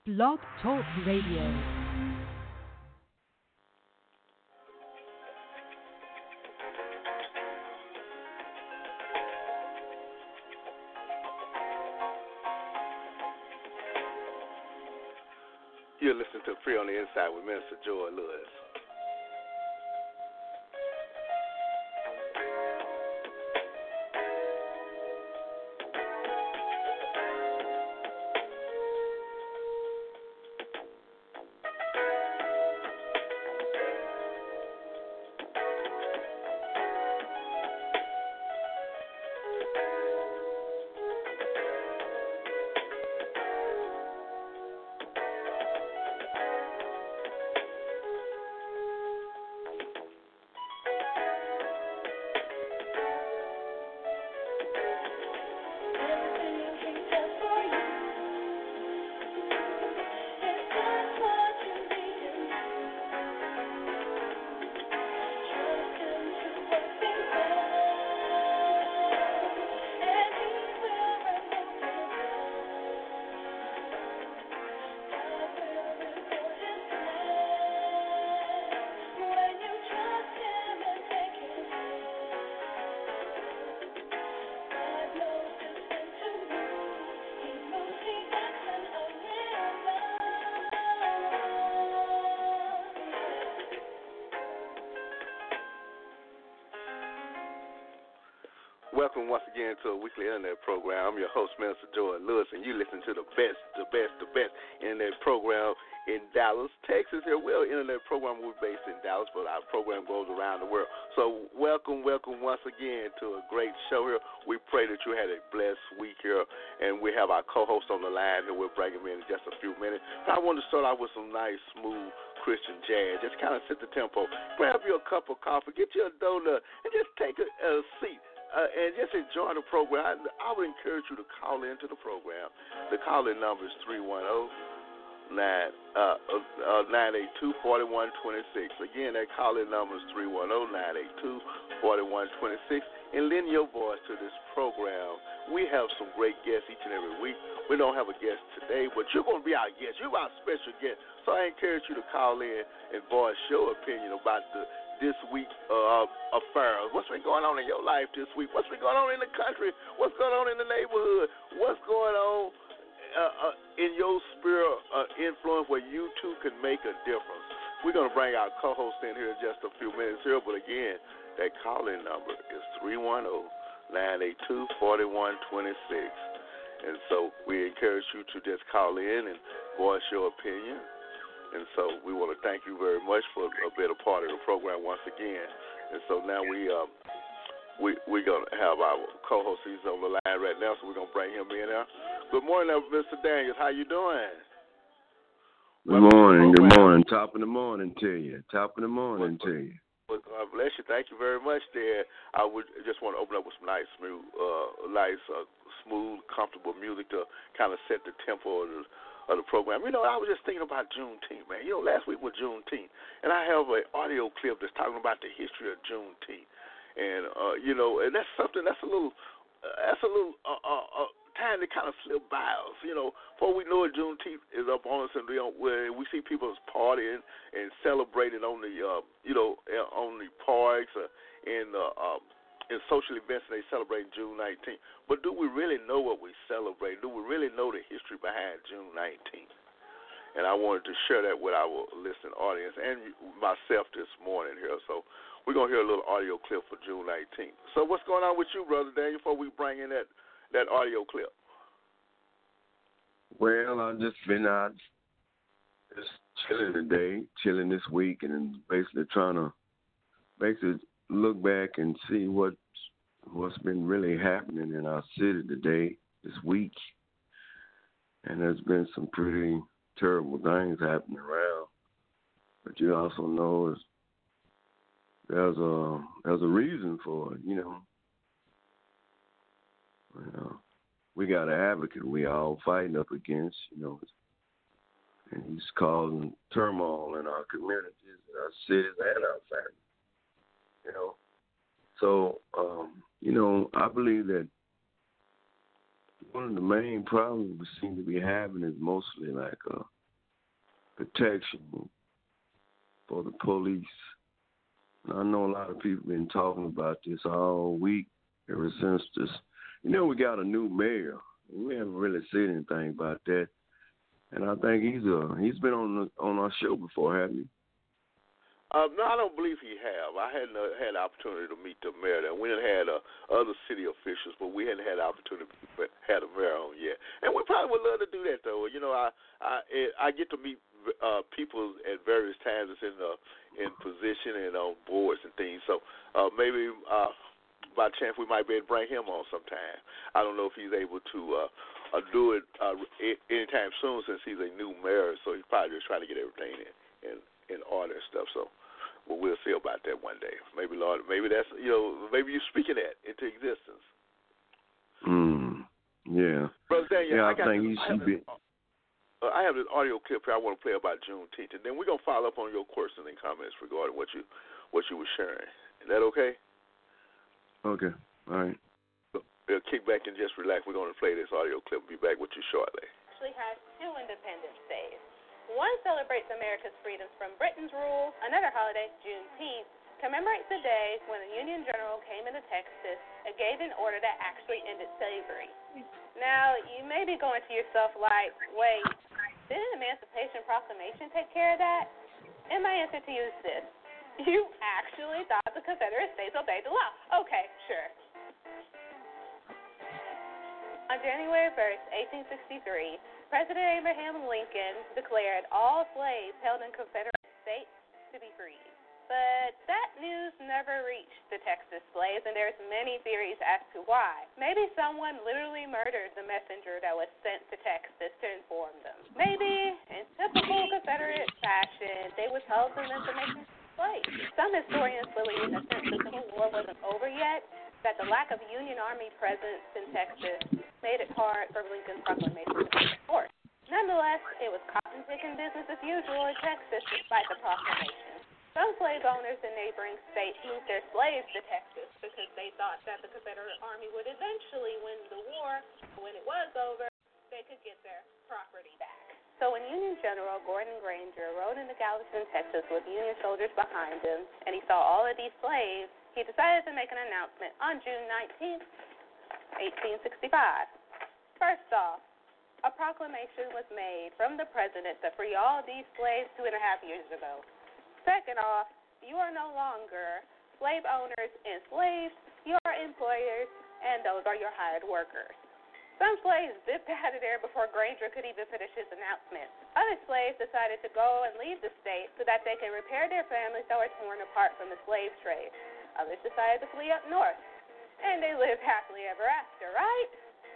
Blog Talk Radio. You're listening to Free on the Inside with Minister Joy Lewis. Welcome once again to a weekly internet program. I'm your host, Minister Joy Lewis, and you listen to the best internet program in Dallas, Texas. Here, we're an internet program. We're based in Dallas, but our program goes around the world. So welcome once again to a great show here. We pray that you had a blessed week here, and we have our co-host on the line here. We'll bring him in just a few minutes. But I want to start out with some nice, smooth Christian jazz. Just kind of set the tempo. Grab you a cup of coffee, get you a donut, and just take a seat. And just enjoy the program. I would encourage you to call into the program. The call-in number is 310-982-4126. Again, that call-in number is 310-982-4126. And lend your voice to this program. We have some great guests each and every week. We don't have a guest today, but you're going to be our guest. You're our special guest. So I encourage you to call in and voice your opinion about this week affairs. What's been going on in your life this week? What's been going on in the country? What's going on in the neighborhood? What's going on in your sphere of influence where you too can make a difference? We're going to bring our co-host in here in just a few minutes here, but again, that call-in number is 310-982-4126. And so we encourage you to just call in and voice your opinion. And so we want to thank you very much for being a part of the program once again. And so now we're going to have our co-host. He's on the line right now, so we're going to bring him in there. Good morning, Mr. Daniels. How you doing? Good morning. Top of the morning to you. Well, God bless you. Thank you very much, there. I would just want to open up with some nice, smooth, comfortable music to kind of set the tempo of the program. You know, I was just thinking about Juneteenth, man. You know, last week was Juneteenth, and I have an audio clip that's talking about the history of Juneteenth, and and that's something that's a little time to kind of slip by us. You know, before we know it, Juneteenth is up on us, and we see people partying and celebrating on the on the parks and in social events, and they celebrate June 19th. But do we really know what we celebrate? Do we really know the history behind June 19th? And I wanted to share that with our listening audience and myself this morning here. So we're going to hear a little audio clip for June 19th. So what's going on with you, Brother Daniel, before we bring in that audio clip? Well, I've just been out just chilling today, chilling this week, and basically trying to look back and see what's been really happening in our city today, this week. And there's been some pretty terrible things happening around. But you also know there's a reason for it, you know. We got an advocate we all fighting up against, and he's causing turmoil in our communities, our cities, and our families. So, I believe that one of the main problems we seem to be having is mostly like protection for the police. And I know a lot of people been talking about this all week ever since this. You know, we got a new mayor. We haven't really said anything about that. And I think he's been on our show before, hasn't he? No, I don't believe he have. I hadn't had the opportunity to meet the mayor there. We didn't had other city officials, but we hadn't had the opportunity to have the mayor on yet. And we probably would love to do that, though. You know, I get to meet people at various times that's in position and on boards and things. So maybe by chance we might be able to bring him on sometime. I don't know if he's able to do it anytime soon since he's a new mayor. So he's probably just trying to get everything in order and stuff. So. Well, we'll see about that one day. Maybe, Lord, maybe that's, maybe you're speaking that into existence. Yeah. Brother Daniel, I think he should be. I have this audio clip here I want to play about Juneteenth, and then we're going to follow up on your questions and comments regarding what you were sharing. Is that okay? Okay. All right. We'll kick back and just relax. We're going to play this audio clip and be back with you shortly. Actually has 2 Independence Days. One celebrates America's freedoms from Britain's rule. Another holiday, Juneteenth, commemorates the day when the Union General came into Texas and gave an order that actually ended slavery. Now, you may be going to yourself like, wait, didn't Emancipation Proclamation take care of that? And my answer to you is this. You actually thought the Confederate States obeyed the law. Okay, sure. On January 1st, 1863, President Abraham Lincoln declared all slaves held in Confederate states to be free. But that news never reached the Texas slaves, and there's many theories as to why. Maybe someone literally murdered the messenger that was sent to Texas to inform them. Maybe, in typical Confederate fashion, they withheld some information from slaves. Some historians believe that since the Civil War wasn't over yet, that the lack of Union Army presence in Texas made it hard for Lincoln's proclamation to be enforced. Nonetheless, it was cotton-picking business as usual in Texas despite the proclamation. Some slave owners in neighboring states moved their slaves to Texas because they thought that the Confederate Army would eventually win the war. When it was over, they could get their property back. So when Union General Gordon Granger rode into Gallatin, Texas with Union soldiers behind him, and he saw all of these slaves, he decided to make an announcement on June 19th, 1865. First off, a proclamation was made from the president to free all these slaves 2.5 years ago. Second off, you are no longer slave owners and slaves. You are employers, and those are your hired workers. Some slaves zipped out of there before Granger could even finish his announcement. Other slaves decided to go and leave the state so that they could repair their families that were torn apart from the slave trade. Others decided to flee up north. And they lived happily ever after, right?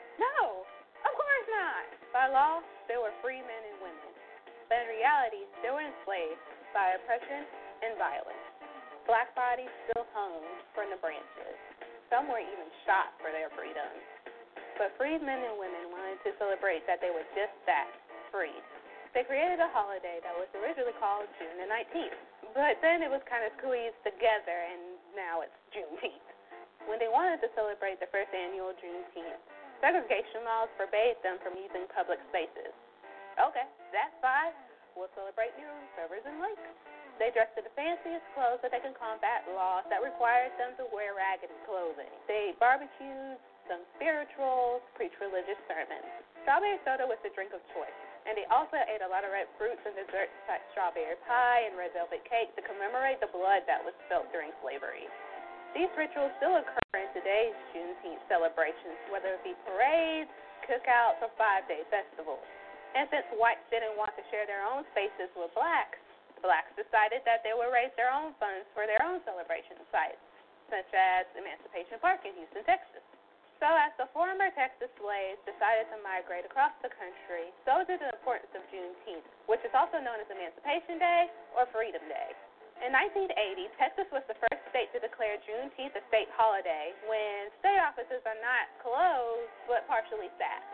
No, of course not. By law, they were free men and women. But in reality, they were enslaved by oppression and violence. Black bodies still hung from the branches. Some were even shot for their freedom. But freed men and women wanted to celebrate that they were just that, free. They created a holiday that was originally called June the 19th. But then it was kind of squeezed together, and now it's Juneteenth. When they wanted to celebrate the first annual Juneteenth, segregation laws forbade them from using public spaces. Okay, that's fine. We'll celebrate near rivers and lakes. They dressed in the fanciest clothes so they can combat laws that required them to wear raggedy clothing. They barbecued, sung spirituals, preached religious sermons. Strawberry soda was the drink of choice, and they also ate a lot of red fruits and desserts like strawberry pie and red velvet cake to commemorate the blood that was spilt during slavery. These rituals still occur in today's Juneteenth celebrations, whether it be parades, cookouts, or 5-day festivals. And since whites didn't want to share their own spaces with blacks decided that they would raise their own funds for their own celebration sites, such as Emancipation Park in Houston, Texas. So as the former Texas slaves decided to migrate across the country, so did the importance of Juneteenth, which is also known as Emancipation Day or Freedom Day. In 1980, Texas was the first state to declare Juneteenth a state holiday when state offices are not closed but partially staffed.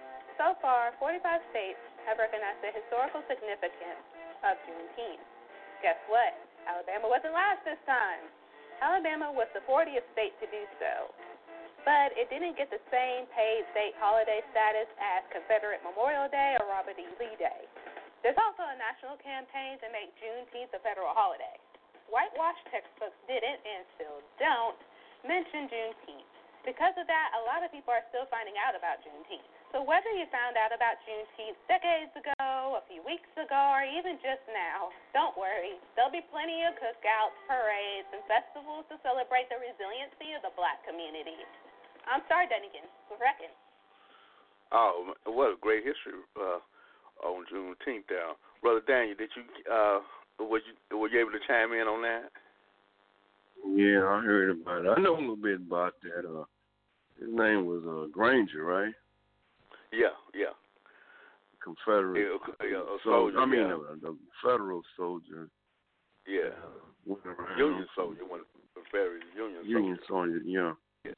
So far, 45 states have recognized the historical significance of Juneteenth. Guess what? Alabama wasn't last this time. Alabama was the 40th state to do so. but it didn't get the same paid state holiday status as Confederate Memorial Day or Robert E. Lee Day. There's also a national campaign to make Juneteenth a federal holiday. Whitewash textbooks didn't, and still don't, mention Juneteenth. Because of that, a lot of people are still finding out about Juneteenth. So whether you found out about Juneteenth decades ago, a few weeks ago, or even just now, don't worry. There'll be plenty of cookouts, parades, and festivals to celebrate the resiliency of the black community. I'm sorry, Dunnigan. We're wrecking. Oh, what a great history on Juneteenth there. Brother Daniel, did you were you able to chime in on that? Yeah, I heard about it. I know a little bit about that. His name was Granger, right? Yeah. Confederate a soldier. the federal soldier. Yeah. Union soldier, one Confederate Union soldier. Yeah.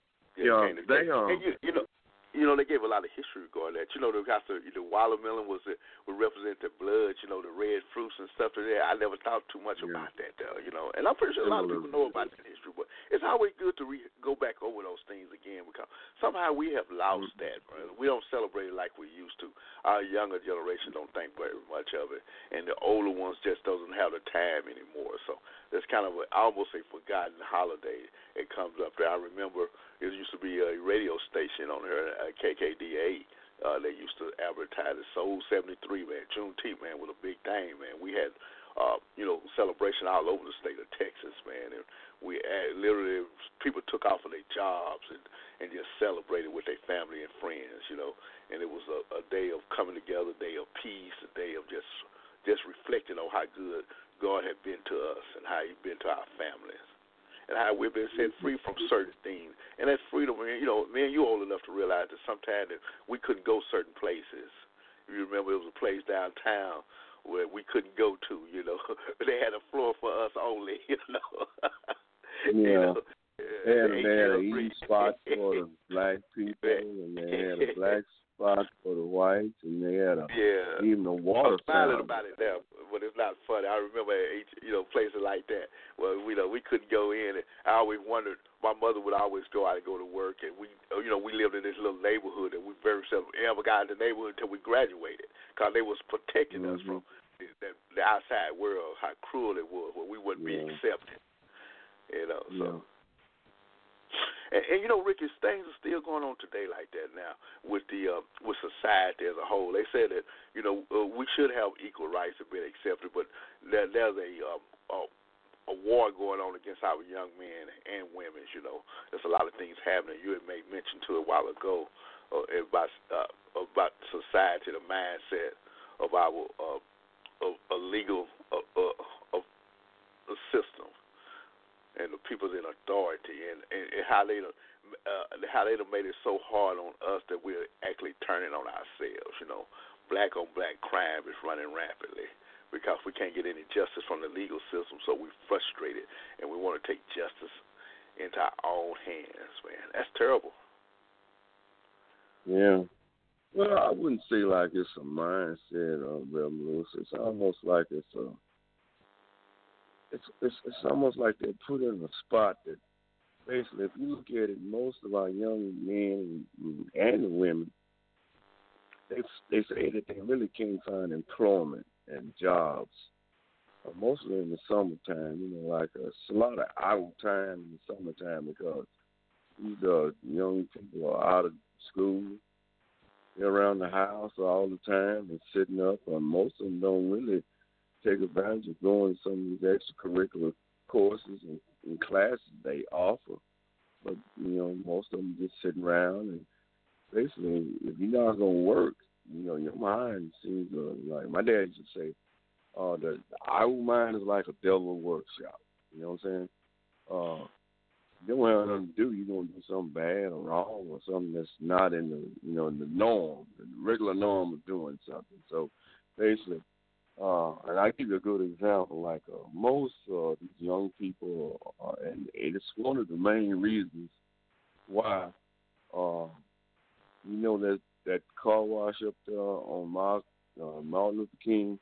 They gave a lot of history regarding that. The watermelon would represent the blood, the red fruits and stuff like that. I never thought too much about that, And I'm pretty sure a lot of people know about that history, but it's always good to go back over those things again because somehow we have lost that, brother. We don't celebrate it like we used to. Our younger generation don't think very much of it, and the older ones just doesn't have the time anymore. So it's kind of almost a forgotten holiday. It comes up there. I remember it used to be a radio station on here, KKDA. They used to advertise it. Soul 73, man. Juneteenth, man, was a big thing, man. We had, celebration all over the state of Texas, man. And we literally, people took off of their jobs and just celebrated with their family and friends, And it was a day of coming together, a day of peace, a day of just reflecting on how good God had been to us and how He's been to our families. And how we've been set free from certain things. And that freedom, man, you old enough to realize that sometimes that we couldn't go certain places. If you remember, it was a place downtown where we couldn't go to, They had a floor for us only, Yeah. They had an east spot for the black people, and they had a black spot for the whites, and they had even a water fountain. I'm smiling about it now, but it's not funny. I remember, places like that where we couldn't go in, and I always wondered. My mother would always go out and go to work, and we lived in this little neighborhood, and we very seldom ever got in the neighborhood until we graduated, because they was protecting us from the outside world, how cruel it was, where we wouldn't be accepted. So. And Ricky, things are still going on today like that now with with society as a whole. They said that we should have equal rights to be accepted, but there's a war going on against our young men and women. There's a lot of things happening. You had made mention to it a while ago about society, the mindset of our legal system. And the people in authority, and how they made it so hard on us that we're actually turning on ourselves. Black on black crime is running rapidly because we can't get any justice from the legal system, so we're frustrated and we want to take justice into our own hands. Man, that's terrible. Yeah. Well, I wouldn't say like it's a mindset of Revolution. It's almost like it's almost like they're put in a spot that basically, if you look at it, most of our young men and women, they say that they really can't find employment and jobs, mostly in the summertime. It's a lot of idle time in the summertime because these young people are out of school. They're around the house all the time and sitting up, and most of them don't really take advantage of going to some of these extracurricular courses and classes they offer. But, most of them just sitting around, and basically, if you're not going to work, your mind seems like, my dad used to say, the idle mind is like a devil workshop. You know what I'm saying? You don't have nothing to do. You're going to do something bad or wrong or something that's not in the, in the norm, the regular norm of doing something. So, basically, and I give you a good example, like most these young people, and it's one of the main reasons why, that car wash up there on Martin Luther King.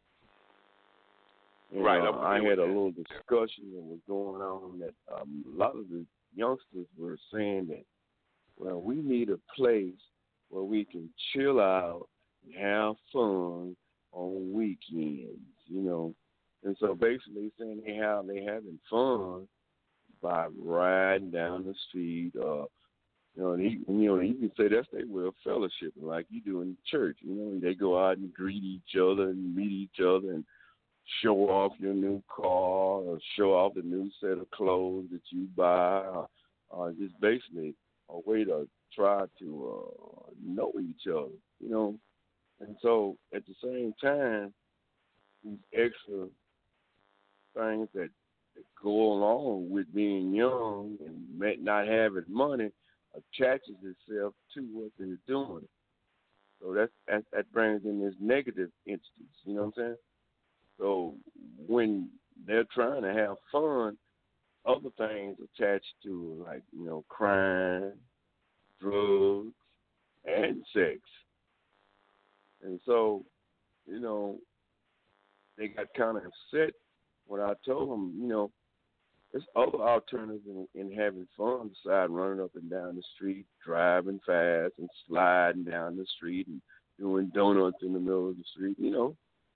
Right. I had a little discussion that was going on that a lot of the youngsters were saying that well, we need a place where we can chill out and have fun on weekends, you know. And so basically saying they having fun by riding down the street, you can say that's their way of fellowship, like you do in church. You know, they go out and greet each other and meet each other and show off your new car or show off the new set of clothes that you buy, or just basically a way to try to know each other, you know. And so at the same time, these extra things that go along with being young and not having money attaches itself to what they're doing. So that brings in this negative instance, you know what I'm saying? So when they're trying to have fun, other things attached to it, like, you know, crime, drugs, and sex. And so, you know, they got kind of upset when I told them, you know, there's other alternatives in having fun besides running up and down the street, driving fast and sliding down the street and doing donuts in the middle of the street, you know.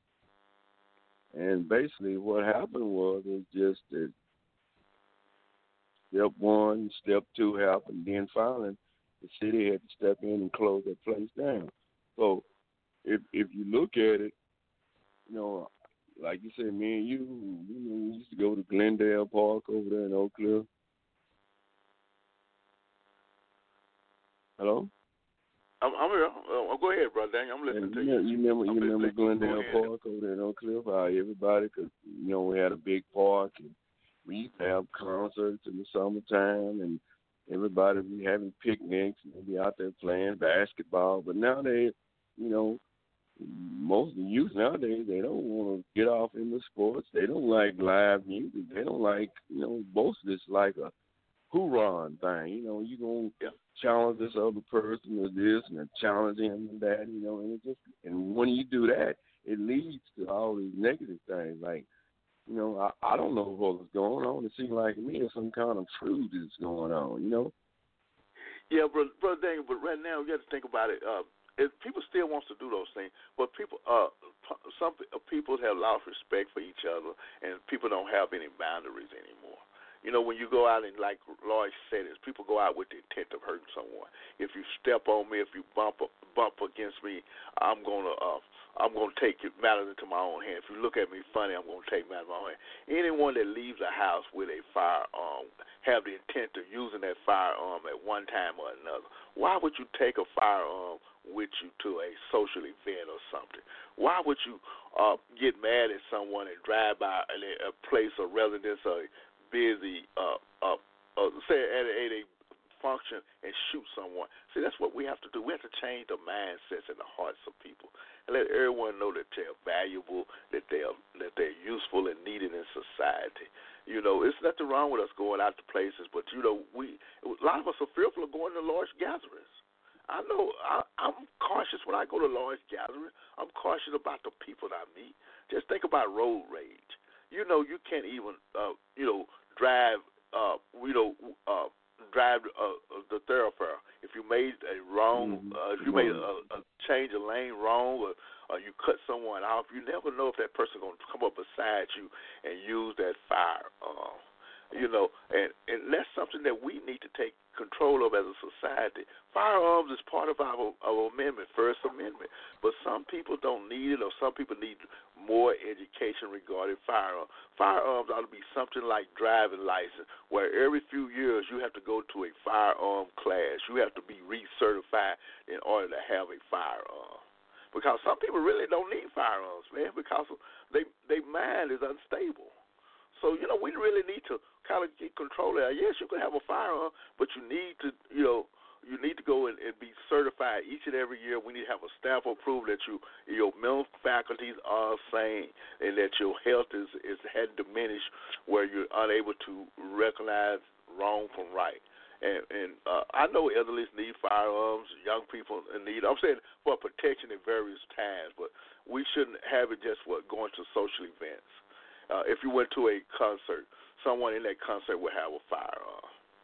And basically what happened was just that step one, step two happened, then finally the city had to step in and close that place down. So if you look at it, you know, like you said, me and you we used to go to Glendale Park over there in Oak Cliff. Hello? I'm here. Go ahead, brother Daniel. I'm listening to you. You remember Glendale Park over there in Oak Cliff? How everybody could, you know, we had a big park and we used to have concerts in the summertime and everybody would be having picnics and they'd be out there playing basketball. But now they, you know, most of the youth nowadays, they don't want to get off in the sports. They don't like live music. They don't like, you know, most of it's like a hoorah thing. You know, you're going to challenge this other person or this and challenge him and that, you know, and when you do that, it leads to all these negative things. Like, you know, I don't know what's going on. It seems like to me there's some kind of fruit that's going on, you know? Yeah, brother Daniel, but right now you got to think about it. People still wants to do those things, but some people have lost respect for each other, and people don't have any boundaries anymore. You know, when you go out in like large settings, people go out with the intent of hurting someone. If you step on me, if you bump against me, I'm gonna take matters into my own hand. If you look at me funny, I'm gonna take matters into my own hand. Anyone that leaves a house with a firearm have the intent of using that firearm at one time or another. Why would you take a firearm with you to a social event or something? Why would you get mad at someone and drive by a place or residence or busy, say at a function and shoot someone? See, that's what we have to do. We have to change the mindsets and the hearts of people and let everyone know that they're valuable, that they're useful and needed in society. You know, it's nothing wrong with us going out to places, but you know, a lot of us are fearful of going to large gatherings. I know I'm cautious when I go to large gatherings. I'm cautious about the people that I meet. Just think about road rage. You know, you can't even, drive, the thoroughfare. If you made a wrong, if you made a change of lane wrong, or you cut someone off, you never know if that person going to come up beside you and use that firearm. You know, and that's something that we need to take control of as a society. Firearms is part of our amendment, First Amendment, but some people don't need it, or some people need more education regarding firearms. Firearms ought to be something like driving license, where every few years you have to go to a firearm class. You have to be recertified in order to have a firearm. Because some people really don't need firearms, man, because their mind is unstable. So, you know, we really need to kind of get control of that. Yes, you can have a firearm, but you need to, you need to go and be certified each and every year. We need to have a stamp of proof that your mental faculties are sane and that your health had diminished where you're unable to recognize wrong from right. And I know elderly need firearms, young people need. I'm saying for protection at various times, but we shouldn't have it just going to social events. If you went to a concert, someone in that concert would have a firearm.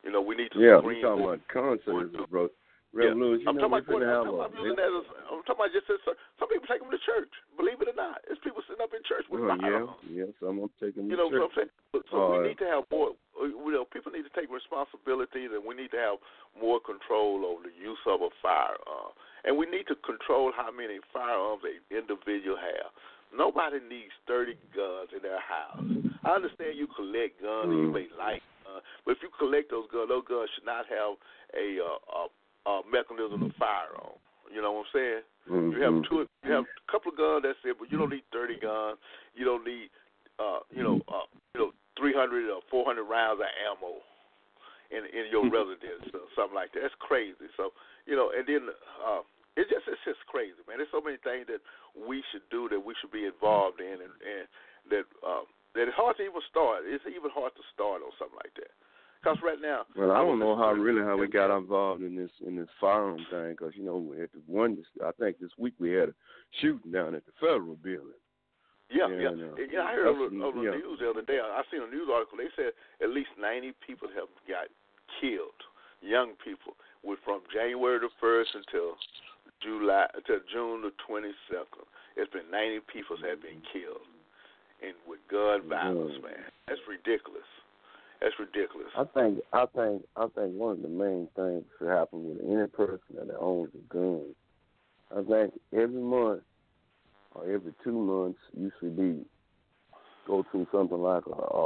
You know, we need to Yeah, screen. we're talking about concerts, bro. Revolution, I'm talking about I'm talking about just some people take them to church. Believe it or not, there's people sitting up in church with firearms. Some of them take them to church. What I'm saying? So we need to have more. People need to take responsibility, and we need to have more control over the use of a firearm. And we need to control how many firearms an individual have. Nobody needs 30 guns in their house. I understand you collect guns and you may like guns, but if you collect those guns should not have a mechanism to fire on. You know what I'm saying? You have a couple of guns, that's it, but you don't need 30 guns. You don't need 300 or 400 rounds of ammo in your residence or something like that. That's crazy. So, and then it's just crazy, man. There's so many things that we should do, that we should be involved in, and that it's hard to even start. It's even hard to start on something like that. Because right now, well, I don't know how we got involved in this firearm thing. Because I think this week we had a shooting down at the federal building. Yeah. I heard on the news the other day. I seen a news article. They said at least 90 people have got killed, young people, from January the 1st until June the 22nd. It's been 90 people have been killed, and with gun violence, man. That's ridiculous. That's ridiculous. I think one of the main things that happen with any person that owns a gun, I think every month or every 2 months you should go to something like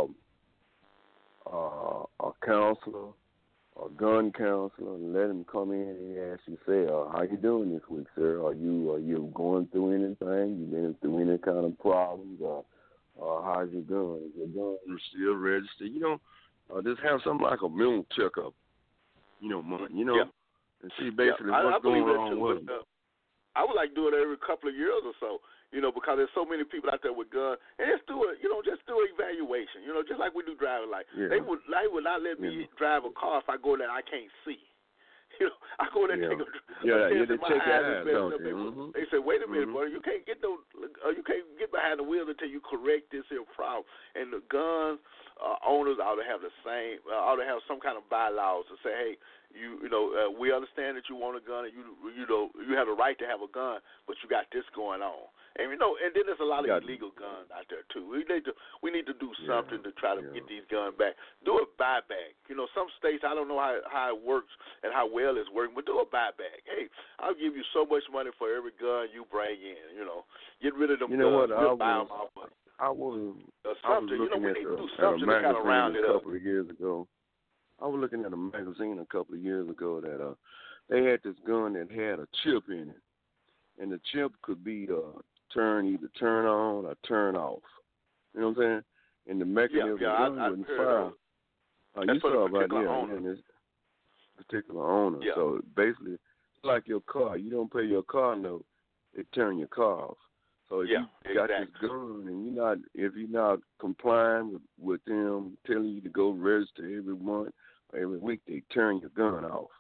a counselor, a gun counselor, and let him come in and ask you, say, how you doing this week, sir? Are you going through anything? You been through any kind of problems? Or how's your gun? Is your gun still registered? Just have something like a mental checkup, month, and see basically what's going on with it. I would like to do it every couple of years or so, because there's so many people out there with guns. And just do an evaluation, just like we do driving license. Yeah. They would not let me drive a car if I go there I can't see. I go there and take a test in my eyes. They say, wait a minute, brother, you can't get behind the wheel until you correct this here problem. And the gun owners ought to have some kind of bylaws to say, hey, we understand that you want a gun and you have the right to have a gun, but you got this going on. And and then there's a lot of illegal guns out there too. We need to do something to try to get these guns back. Do a buyback. Some states, I don't know how it works and how well it's working, but do a buyback. Hey, I'll give you so much money for every gun you bring in. Get rid of them guns. Buy them off. I was something. looking We at need to do something to kind of round it up. A couple of years ago. I was looking at a magazine a couple of years ago that they had this gun that had a chip in it, and the chip could be either turn on or turn off. You know what I'm saying? And the mechanism of the gun wouldn't fire. You saw about this particular owner. Yeah. So basically, it's like your car. You don't pay your car note, they turn your car off. So if you got this gun and if you're not complying with them telling you to go register every month or every week, they turn your gun off.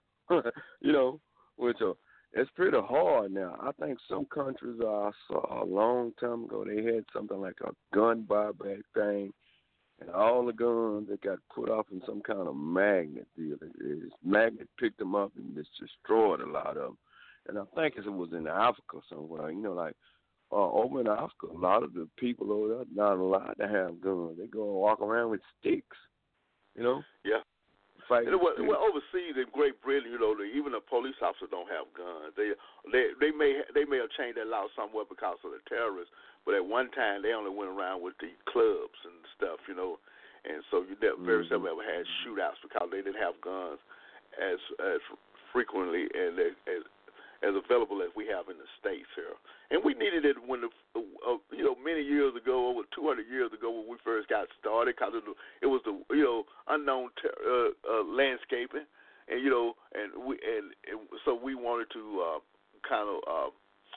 Which it's pretty hard now. I think some countries, I saw a long time ago, they had something like a gun buyback thing, and all the guns that got put off in some kind of magnet deal. This magnet picked them up and just destroyed a lot of them. And I think it was in Africa somewhere, over in Africa, a lot of the people over there not allowed to have guns. They go and walk around with sticks, Yeah. Well, overseas in Great Britain, even the police officers don't have guns. They may have changed that law somewhat because of the terrorists, but at one time they only went around with the clubs and stuff, and so you very seldom ever had shootouts because they didn't have guns as frequently and as available as we have in the States here. And we needed it when many years ago, over 200 years ago, when we first got started, because it was the unknown landscaping, and so we wanted to kind of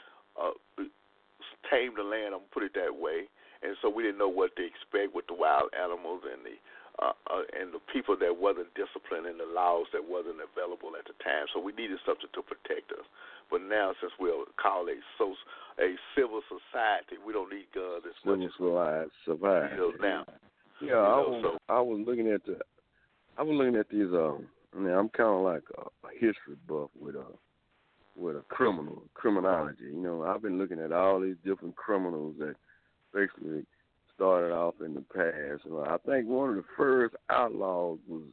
tame the land. I'm gonna put it that way. And so we didn't know what to expect with the wild animals and the people that wasn't disciplined and the laws that wasn't available at the time. So we needed something to protect us. But now, since we're called a civil society, we don't need guns as much as survive. now. Yeah, I was looking at I was looking at these. I'm kind of like a history buff with a criminology. You know, I've been looking at all these different criminals that basically started off in the past. I think one of the first outlaws was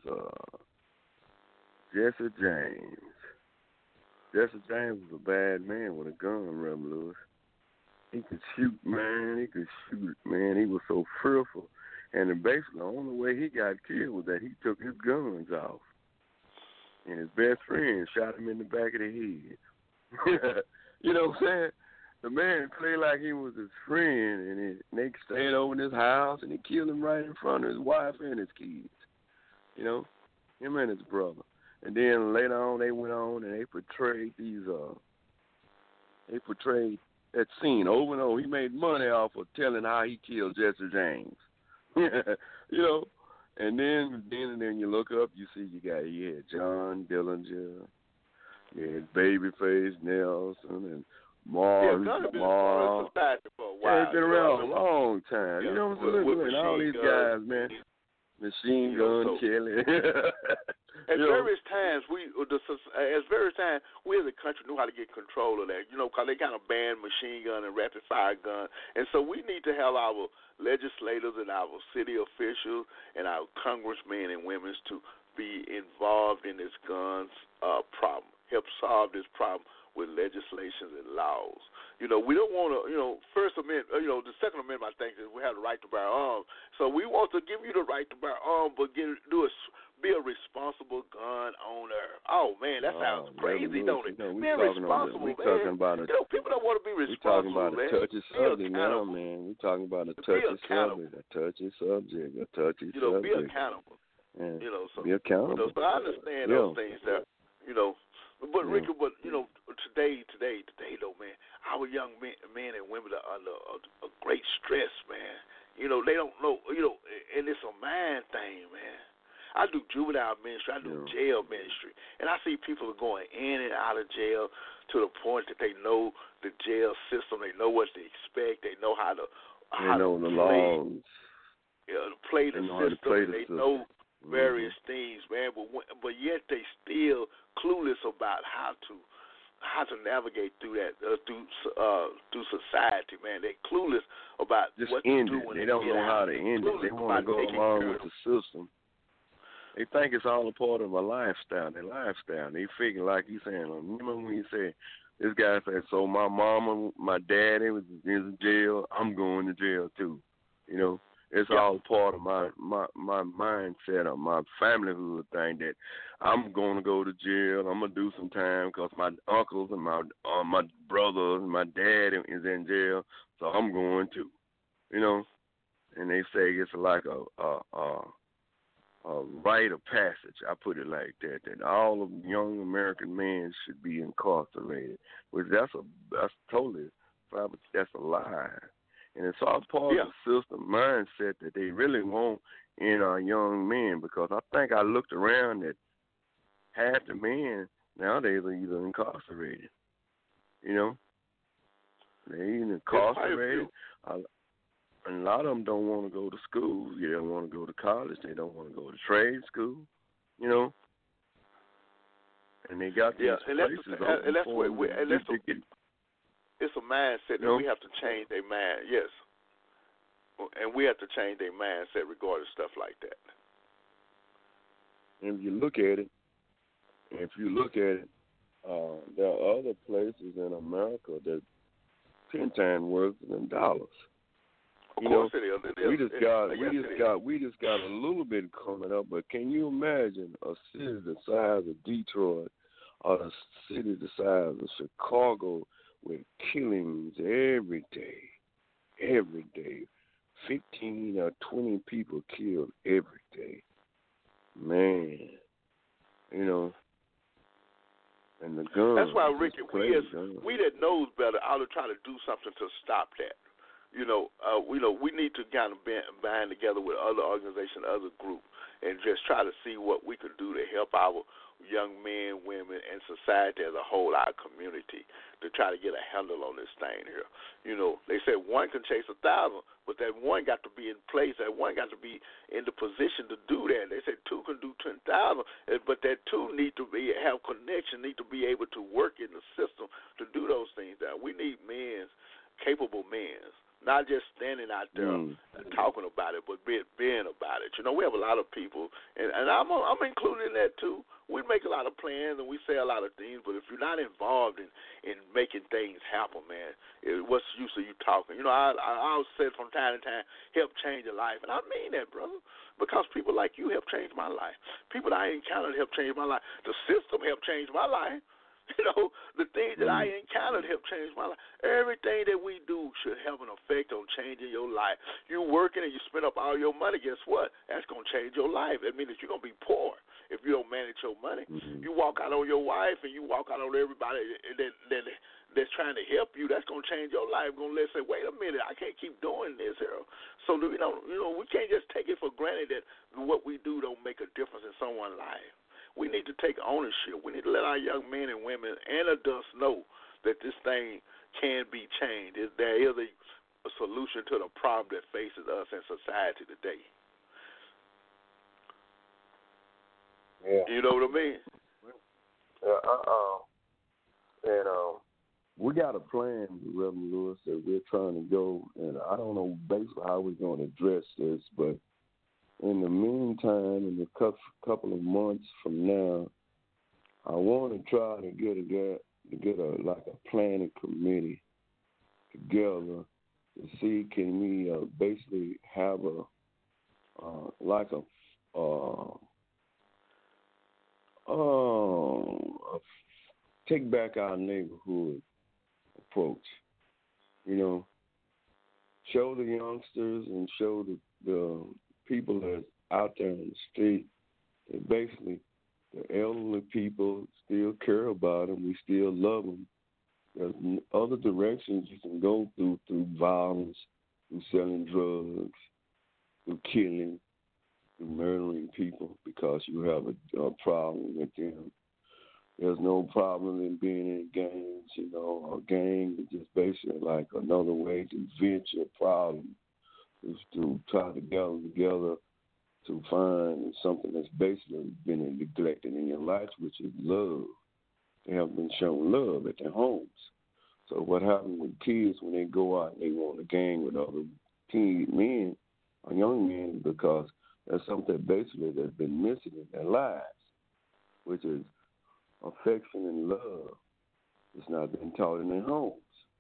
Jesse James. Jesse James was a bad man with a gun, Reverend Lewis. He could shoot, man. He was so fearful. And basically, the only way he got killed was that he took his guns off. And his best friend shot him in the back of the head. You know what I'm saying? The man played like he was his friend, and they stayed over in his house, and he killed him right in front of his wife and his kids. You know, him and his brother. And then later on, they went on and they portrayed that scene over and over. He made money off of telling how he killed Jesse James. You know, and then you look up, you see you had John Dillinger, you had Babyface Nelson, and Martin. Yeah, been part of society for a while. They've been around a long time. Yeah, you know what I'm saying? All these guys, man. Machine Gun Kelly. At various times, we as a country knew how to get control of that. You know, because they kind of banned machine gun and rapid fire gun, and so we need to have our legislators and our city officials and our congressmen and women to be involved in this guns problem, help solve this problem with legislations and laws. You know, we don't want to, First Amendment, the Second Amendment, I think, is we have the right to bear arms. So we want to give you the right to bear arms, but be a responsible gun owner. Oh, man, that sounds crazy, don't it? Be responsible, man. Talking about people don't want to be responsible, man. We're talking about a touchy subject now, man. We're talking about a touchy subject. Be accountable. Yeah. So, be accountable. So I understand those things there, But Ricky, today, though, man, our young men and women are under a great stress, man. They don't know, and it's a mind thing, man. I do juvenile ministry, I do jail ministry, and I see people going in and out of jail to the point that they know the jail system, they know what to expect, they know how to the laws, play the system, they know various things, man, but yet they still clueless about how to navigate through that through society, man. They clueless about just what end to do it. when They don't know how to end it. They want to go along with the system. They think it's all a part of a lifestyle. Their lifestyle. They figure like you saying. Remember when you said this guy said, "So my mama, my daddy was in jail. I'm going to jail too." It's all part of my mindset or my familyhood thing that I'm going to go to jail. I'm going to do some time because my uncles and my brothers and my dad is in jail, so I'm going to, And they say it's like a rite of passage. I put it like that all of young American men should be incarcerated, which that's a lie. And it's all part of the system mindset that they really want in our young men, because I think I looked around at half the men nowadays are either incarcerated. They're either incarcerated, and a lot of them don't want to go to school. They don't want to go to college. They don't want to go to trade school, And they got these places it's a mindset that we have to change their mind, yes. And we have to change their mindset regarding stuff like that. And if you look at it, there are other places in America that 10 times worse than dollars. Of course it is. We just got a little bit coming up, but can you imagine a city the size of Detroit or a city the size of Chicago with killings every day, 15 or 20 people killed every day, man, and the guns. That's why, Ricky, we that knows better ought to try to do something to stop that. we need to kind of bind together with other organizations, other groups, and just try to see what we can do to help our young men, women, and society as a whole, our community, to try to get a handle on this thing here. They said one can chase 1,000, but that one got to be in place. That one got to be in the position to do that. They said two can do 10,000, but that two need to have connection, need to be able to work in the system to do those things. That we need men, capable men. Not just standing out there talking about it, but being about it. We have a lot of people, and I'm included in that too. We make a lot of plans and we say a lot of things, but if you're not involved in making things happen, man, what's the use of you talking? I said from time to time, help change your life, and I mean that, brother, because people like you help change my life. People that I encountered help change my life. The system helped change my life. The things that I encountered have changed my life. Everything that we do should have an effect on changing your life. You working and you spend up all your money, guess what? That's going to change your life. That means that you're going to be poor if you don't manage your money. You walk out on your wife and you walk out on everybody that's trying to help you. That's going to change your life. Going to say, wait a minute, I can't keep doing this here. So, we can't just take it for granted that what we do don't make a difference in someone's life. We need to take ownership. We need to let our young men and women and adults know that this thing can be changed. There is a solution to the problem that faces us in society today. Yeah. You know what I mean? We got a plan, Reverend Lewis, that we're trying to go, and I don't know basically how we're going to address this, but in the meantime, in a couple of months from now, I want to try to get a planning committee together to see can we basically have a take back our neighborhood approach. Show the youngsters and show the people that's out there in the street that basically the elderly people still care about them. We still love them. There's other directions you can go through violence, through selling drugs, through killing, through murdering people because you have a problem with them. There's no problem in being in gangs, A gang is just basically like another way to vent your problem, is to try to gather together to find something that's basically been neglected in your life, which is love. They haven't been shown love at their homes. So what happens with kids when they go out and they want to gang with other teen men or young men because there's something basically that's been missing in their lives, which is affection and love. It's not been taught in their homes.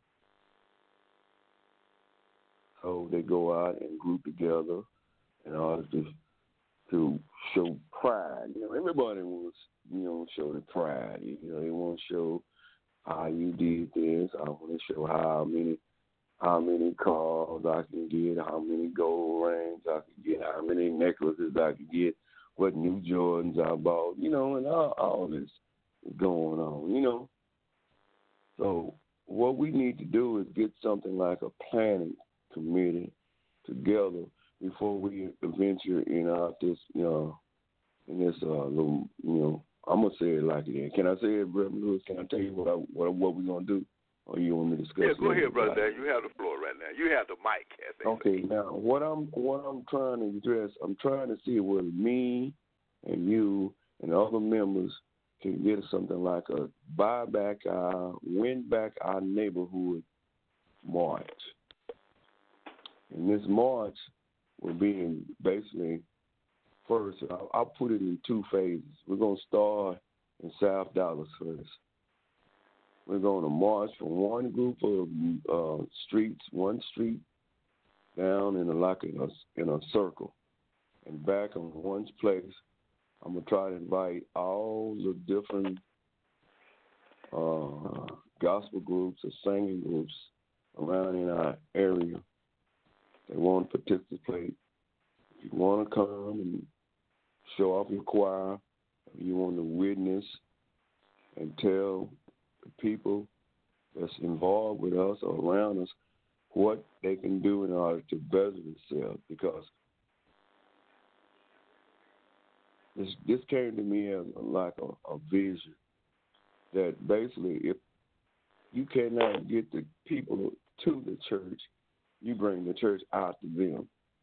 So they go out and group together in order to show pride. Everybody wants, show the pride. They want to show how you did this. I want to show how many cars I can get, how many gold rings I can get, how many necklaces I can get, what new Jordans I bought, and all this is going on, So what we need to do is get something like a planning committee together before we venture this, in this little, I'm gonna say it like it is. Can I say it, Brother Lewis? Can I tell you what we're gonna do, or you want me to discuss? Yeah, go ahead, brother. You have the floor right now. You have the mic. Okay, now what I'm trying to address, I'm trying to see whether me and you and other members can get something like a win back our neighborhood march. And this march will be basically first, I'll put it in two phases. We're going to start in South Dallas first. We're going to march from one group of streets, one street, down in a circle, and back on one place. I'm going to try to invite all the different gospel groups or singing groups around in our area. They want to participate. If you want to come and show off your choir, if you want to witness and tell the people that's involved with us or around us what they can do in order to better themselves, because this came to me as like a vision that basically if you cannot get the people to the church, you bring the church out to them.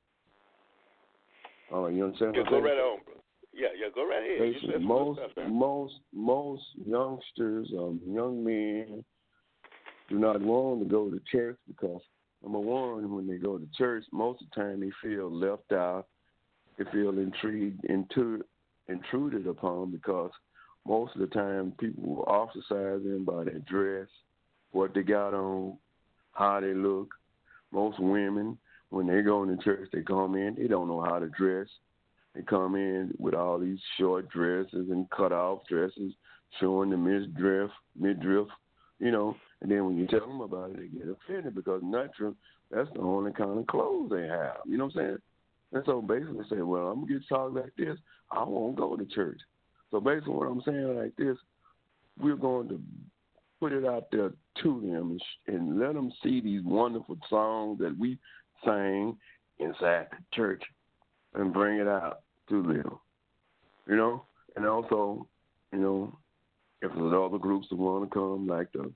You understand? Yeah, go right on, bro. Yeah, go right ahead. Basically, most youngsters, young men, do not want to go to church because, number one, when they go to church, most of the time they feel left out. They feel intruded upon, because most of the time people will ostracize them by their dress, what they got on, how they look. Most women, when they go into church, they come in, they don't know how to dress. They come in with all these short dresses and cut-off dresses showing the midriff, and then when you tell them about it, they get offended because naturally, that's the only kind of clothes they have. You know what I'm saying? And so basically say, well, I'm going to get talked like this. I won't go to church. So basically what I'm saying like this, we're going to put it out there to them and let them see these wonderful songs that we sang inside the church and bring it out to them, and also, if there's other groups that want to come, like the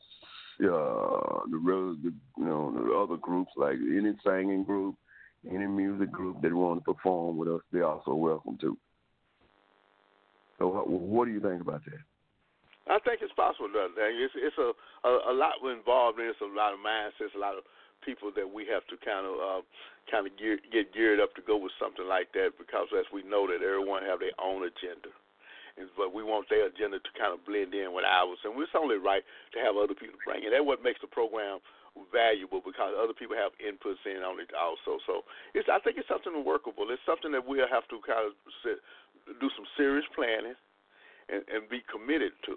other groups, like any singing group, any music group that want to perform with us, they're also welcome to. So what do you think about that? I think it's possible, Daniel. It's a lot involved in it. It's a lot of mindsets, a lot of people that we have to kind of get geared up to go with something like that, because as we know that everyone have their own agenda, but we want their agenda to kind of blend in with ours, and it's only right to have other people bring it. That's what makes the program valuable, because other people have inputs in on it also. So I think it's something workable. It's something that we'll have to kind of do some serious planning and be committed to.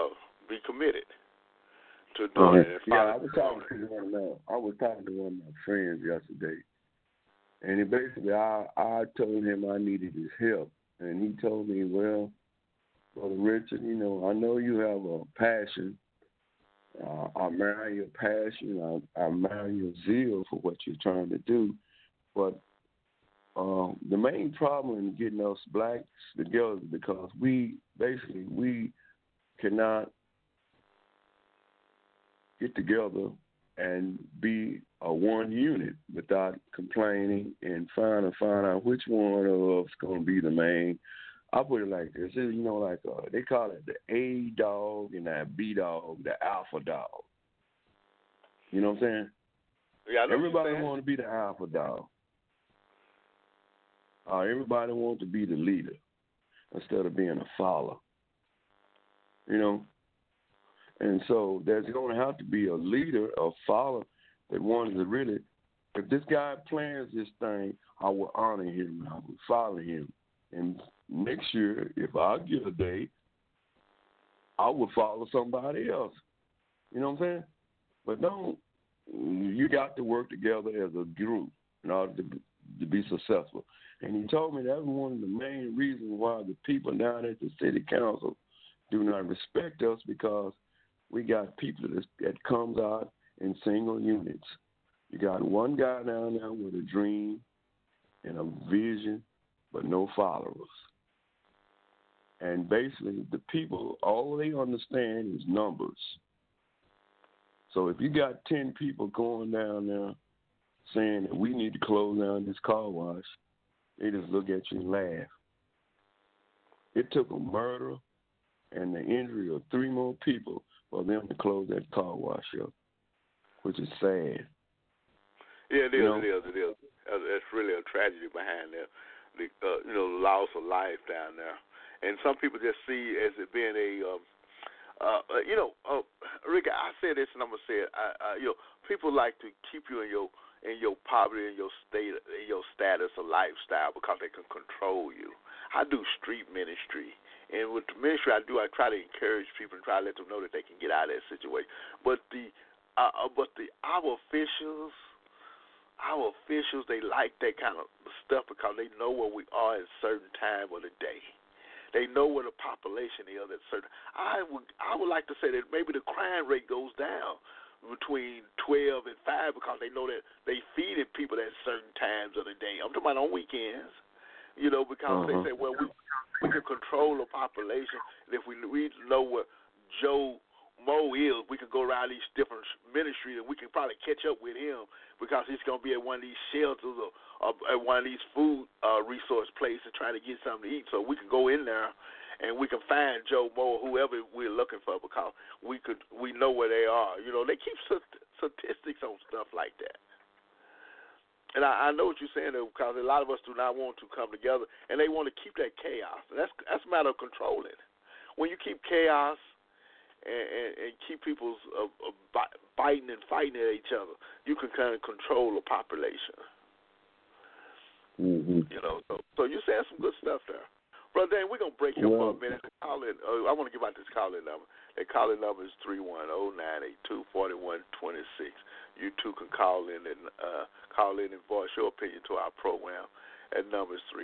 To doing it. Yeah, I was talking to one of my friends yesterday, and he basically, I told him I needed his help, and he told me, well, Brother Richard, I know you have a passion. I admire your passion. I admire your zeal for what you're trying to do, but the main problem in getting us blacks together is because we cannot get together and be a one unit without complaining and find out which one of us going to be the main. I put it like this, they call it the A dog and that B dog, the alpha dog. You know what I'm saying? Yeah, everybody want to be the alpha dog. Everybody wants to be the leader instead of being a follower. And so there's going to have to be a leader, a follower that wants to really, if this guy plans this thing, I will honor him, I will follow him, and make sure if I get a day, I will follow somebody else. You know what I'm saying? But you got to work together as a group in order to be successful. And he told me that's one of the main reasons why the people down at the city council do not respect us, because we got people that comes out in single units. You got one guy down there with a dream and a vision, but no followers. And basically, the people, all they understand is numbers. So if you got 10 people going down there saying that we need to close down this car wash, they just look at you and laugh. It took a murder and the injury of 3 more people for them to close that car wash up, which is sad. Yeah, it is. It's really a tragedy behind that. The loss of life down there. And some people just see as it being Rick, I said this and I'm gonna say it. People like to keep you in your poverty, in your state, in your status or lifestyle, because they can control you. I do street ministry, and with the ministry I try to encourage people and try to let them know that they can get out of that situation. But our officials, they like that kind of stuff because they know where we are at a certain time of the day. They know where the population is at certain. I would like to say that maybe the crime rate goes down between 12 and 5 because they know that they feeding people at certain times of the day. I'm talking about on weekends, because they say, well, we can control the population. And if we know what Joe Mo is, we can go around these different ministries and we can probably catch up with him because he's going to be at one of these shelters or at one of these food resource places trying to get something to eat. So we can go in there and we can find Joe Mo or whoever we're looking for because we know where they are. They keep statistics on stuff like that. And I know what you're saying there because a lot of us do not want to come together and they want to keep that chaos. And that's a matter of controlling. When you keep chaos and keep people biting and fighting at each other, you can kind of control the population. Mm-hmm. So you're saying some good stuff there. Brother Dan, we're going to break here for a minute. Call in. I want to give out this call-in number. That call-in number is 310-982-4126. You too can call in and voice your opinion to our program. That number is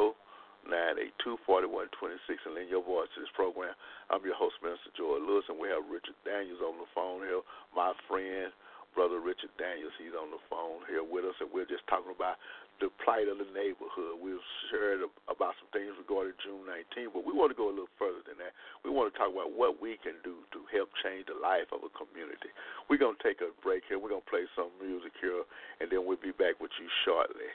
310-982-4126 and lend your voice to this program. I'm your host, Minister Joel Lewis, and we have Richard Daniels on the phone here. My friend, Brother Richard Daniels, he's on the phone here with us, and we're just talking about the plight of the neighborhood. We've shared about some things regarding June 19th, but we want to go a little further than that. We want to talk about what we can do to help change the life of a community. We're going to take a break here. We're going to play some music here, and then we'll be back with you shortly.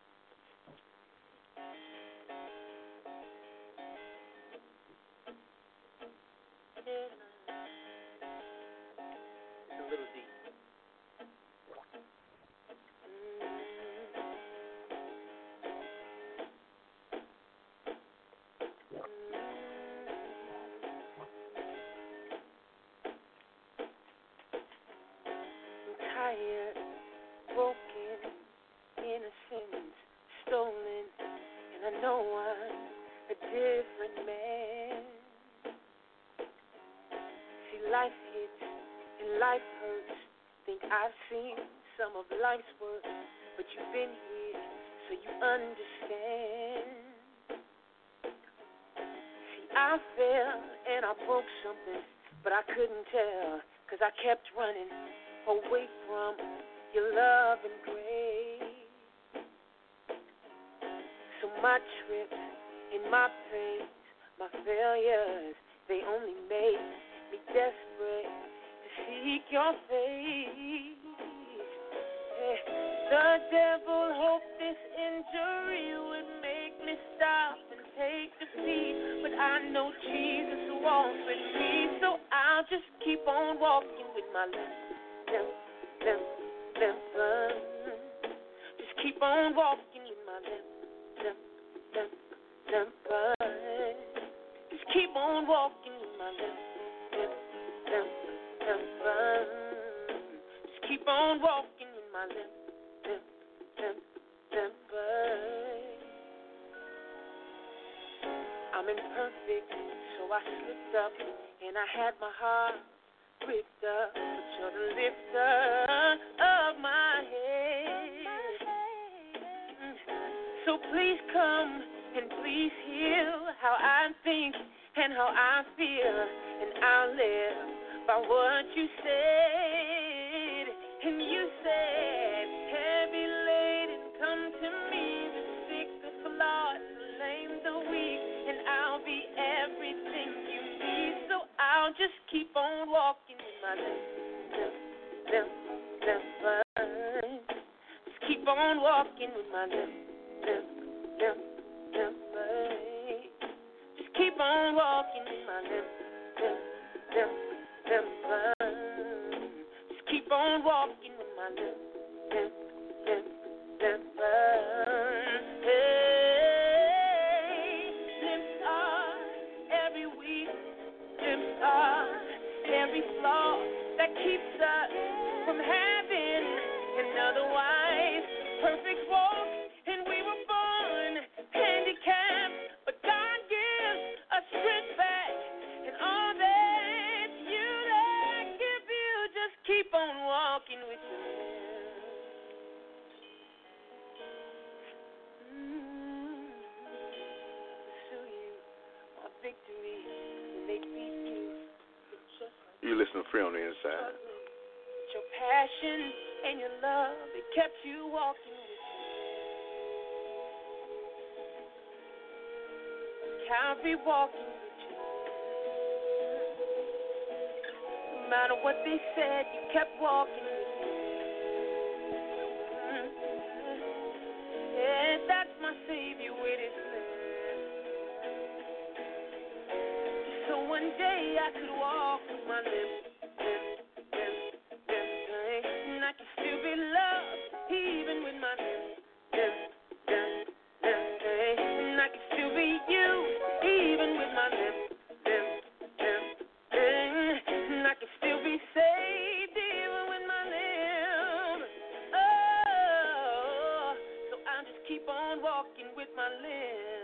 Kept running away from your love and grace. So my trips and my pains, my failures, they only made me desperate to seek your face. The devil hoped this injury would make me stop and take defeat, but I know Jesus walks with me, so I'll just keep on walking with my limp. Just keep on walking with my limp. Just keep on walking with my limp. Just keep on walking with my limp. I'm imperfect, so I slipped up and I had my heart ripped up, but you're the lifter of my head. So please come and please heal how I think and how I feel, and I'll live by what you said. And you said, heavy laden, come to me, the sick, the flawed, the lame, the weak, and I'll be everything you need. So I'll just keep on walking with my limp. Just keep on walking with my limp. Just keep on walking with my limp. Just keep on walking with my limp. Limps are every week. Limps are every flaw that keeps us from having an otherwise perfect walk. And we were born handicapped, but God gives us strength back. And all that you that give you, just keep on walking with you. Pursue you, my victory, when they beat you. You listen to Free on the Inside. Your passion and your love, it kept you walking with you. Calvary walking with you. No matter what they said, you kept walking with you. Yeah, that's my Savior with his lips. So one day I could walk with my lips, and I can still be loved even with my lips, and I can still be used even with my lips, and I can still be saved even with my lips. Oh, so I'll just keep on walking with my lips.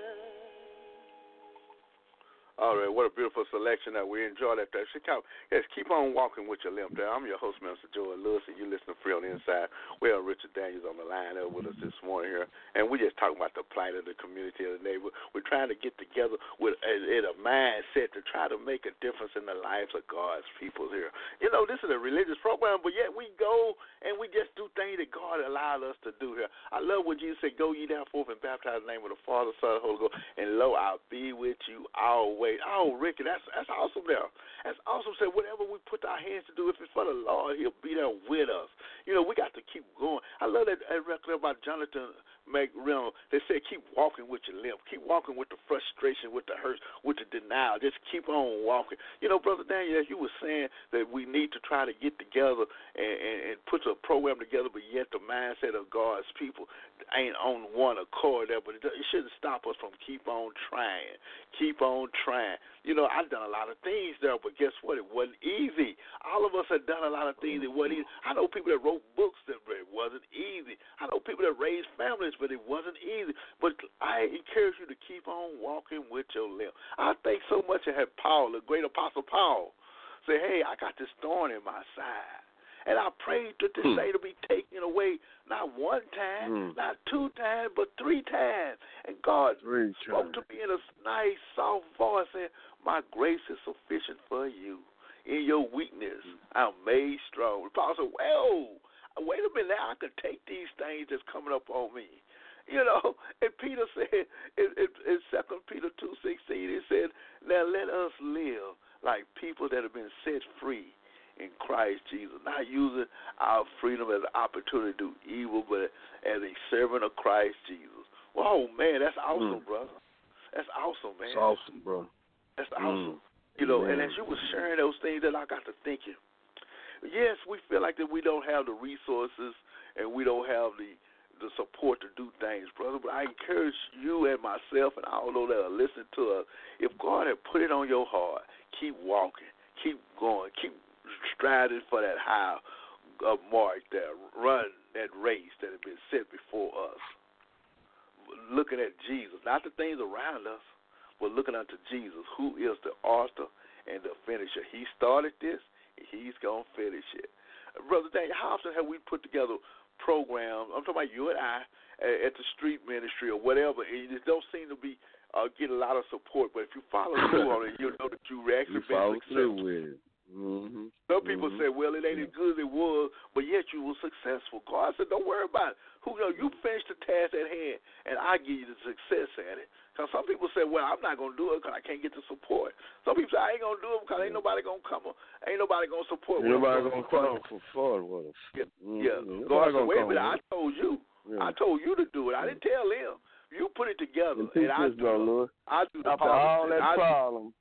All right, what a beautiful selection that we enjoy that. Yes, keep on walking with your limp there. I'm your host, Minister Joel Lewis, and you listen to Free on the Inside. We have Richard Daniels on the line with us this morning here, and we're just talking about the plight of the community of the neighborhood. We're trying to get together with a mindset to try to make a difference in the lives of God's people here. You know, this is a religious program, but yet we go and we just do things that God allowed us to do here. I love what Jesus said, go ye therefore and baptize in the name of the Father, Son, and Holy Ghost, and lo, I'll be with you always. Oh, Ricky, that's awesome there. That's awesome. Say whatever we put our hands to do, if it's for the Lord, he'll be there with us. You know, we got to keep going. I love that record about Jonathan McReynolds. They said keep walking with your limp. Keep walking with the frustration, with the hurt, with the denial. Just keep on walking. You know, Brother Daniel, as you were saying that we need to try to get together and put a program together, but yet the mindset of God's people ain't on one accord there, but it shouldn't stop us from keep on trying. Keep on trying. You know, I've done a lot of things there, but guess what? It wasn't easy. All of us have done a lot of things that wasn't easy. I know people that wrote books that it wasn't easy. I know people that raised families, but it wasn't easy. But I encourage you to keep on walking with your limp. I think so much of Paul, the great apostle Paul, say, hey, I got this thorn in my side. And I prayed that this thing to be taken away not one time, not two times, but three times. And God spoke to me in a nice, soft voice, saying, my grace is sufficient for you. In your weakness, I'm made strong. Paul said, well, wait a minute, now I can take these things that's coming up on me. You know, and Peter said in 2 Peter 2:16, he said, now let us live like people that have been set free in Christ Jesus, not using our freedom as an opportunity to do evil, but as a servant of Christ Jesus. Whoa, man, that's awesome, brother. That's awesome, man. It's awesome, bro. That's awesome. You know, and as you were sharing those things, that I got to thinking, yes, we feel like that we don't have the resources and we don't have the support to do things, brother, but I encourage you and myself and all those that are listening to us, if God had put it on your heart, keep walking, keep going, keep striving for that high mark there, run that race that has been set before us. Looking at Jesus, not the things around us, but looking unto Jesus, who is the author and the finisher. He started this, and he's going to finish it. Brother Daniel, how often have we put together programs, I'm talking about you and I, at the street ministry or whatever, and it don't seem to be get a lot of support, but if you follow through on it, you'll know that you actually been successful. With it. Some people say, well, it ain't as good as it was, but yet you were successful. God said, don't worry about it. You finish the task at hand, and I give you the success at it. Because some people say, well, I'm not going to do it because I can't get the support. Some people say, I ain't going to do it because ain't nobody going to come. Ain't nobody going to support. Ain't nobody going to come for with us. Yeah. God said, wait a minute, I told you. Yeah. I told you to do it. I didn't tell him. You put it together, and I do the problem.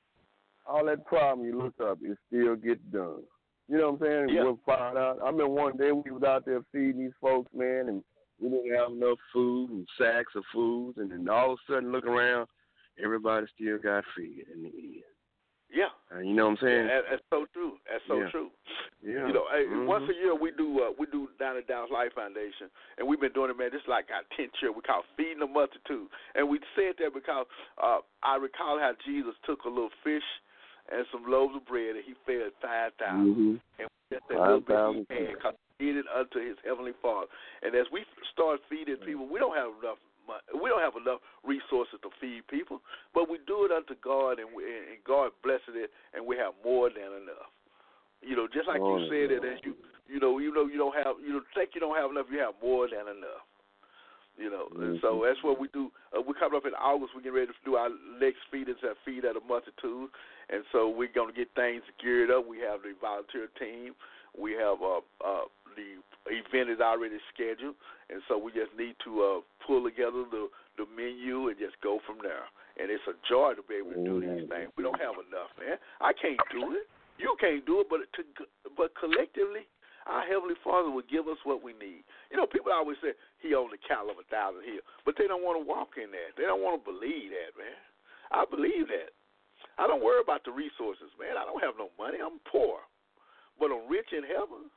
All that problem you look up, it still gets done. You know what I'm saying? Yeah. We'll find out. I remember one day we was out there feeding these folks, man, and we didn't have enough food and sacks of food, and then all of a sudden look around, everybody still got fed in the end. Yeah. You know what I'm saying? Yeah, that's so true. That's so true. Yeah. You know, once a year we do down at Dallas Life Foundation, and we've been doing it, man. This is like our 10th year. We call Feeding the Multitude, and we said that because I recall how Jesus took a little fish and some loaves of bread, and he fed 5,000. And just that little bit he had, because he did it unto his heavenly Father. And as we start feeding people, we don't have enough money. We don't have enough resources to feed people, but we do it unto God, and God blesses it, and we have more than enough. You know, just like you said it, as you you don't have, think you don't have enough, you have more than enough. And so that's what we do. We're coming up in August. We're getting ready to do our next feed of the multitude, and so we're going to get things geared up. We have the volunteer team. We have the event is already scheduled, and so we just need to pull together the menu and just go from there. And it's a joy to be able to do these things. We don't have enough, man. I can't do it. You can't do it, but collectively, our Heavenly Father will give us what we need. People always say He owns the cattle of 1,000 hills, but they don't want to walk in that. They don't want to believe that, man. I believe that. I don't worry about the resources, man. I don't have no money. I'm poor, but I'm rich in heaven.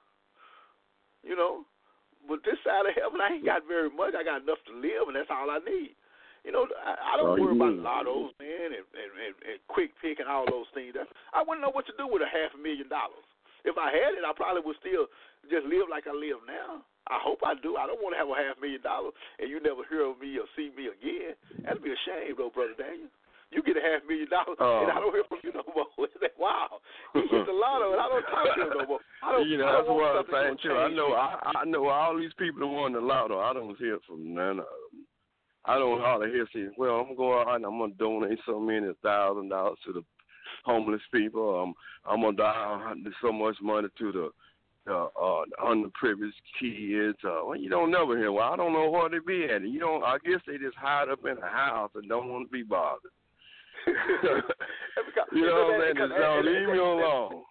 But this side of heaven, I ain't got very much. I got enough to live, and that's all I need. I don't worry about lottos, man, and quick pick and all those things. I wouldn't know what to do with $500,000. If I had it, I probably would still just live like I live now. I hope I do. I don't want to have $500,000 and you never hear of me or see me again. That'd be a shame, though, Brother Daniel. You get $500,000 and I don't hear from you no more. Wow, he hit the lotto and I don't talk to him no more. That's what I'm saying too. I know all these people that won the lotto. I don't hear from none of them. I don't hardly hear saying, well, I'm going to go out and I'm going to donate so many $1,000 to the homeless people. I'm going to donate so much money to the underprivileged kids. You don't never hear. Well, I don't know where they be at. I guess they just hide up in the house and don't want to be bothered. You know what I'm saying? So leave me alone.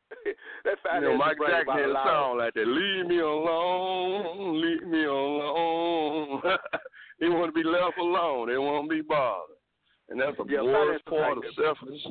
Mike Jackson had a song like that. Leave me alone. Leave me alone. They want to be left alone. They won't be bothered. And that's the worst part of selfishness.